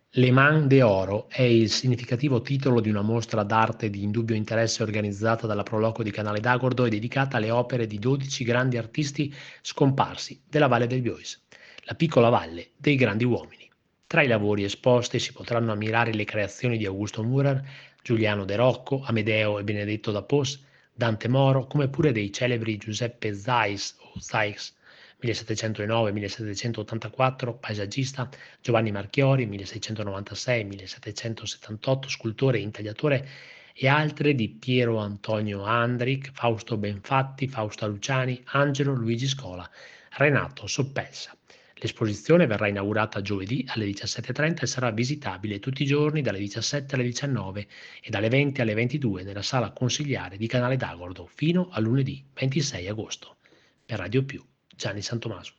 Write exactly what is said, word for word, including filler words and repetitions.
Le Man de Oro è il significativo titolo di una mostra d'arte di indubbio interesse organizzata dalla Pro Loco di Canale d'Agordo e dedicata alle opere di dodici grandi artisti scomparsi della Valle del Bois, la piccola valle dei grandi uomini. Tra i lavori esposti si potranno ammirare le creazioni di Augusto Dürer, Giuliano De Rocco, Amedeo e Benedetto da Pos, Dante Moro, come pure dei celebri Giuseppe Zeiss o Zeiss millesettecentonove-millesettecentottantaquattro, paesaggista, Giovanni Marchiori milleseicentonovantasei-millesettecentosettantotto, scultore e intagliatore, e altre di Piero Antonio Andric, Fausto Benfatti, Fausta Luciani, Angelo Luigi Scola, Renato Soppelsa. L'esposizione verrà inaugurata giovedì alle diciassette e trenta e sarà visitabile tutti i giorni dalle diciassette alle diciannove e dalle venti alle ventidue nella sala consigliare di Canale d'Agordo fino a lunedì ventisei agosto. Per Radio Più, Gianni Santomaso.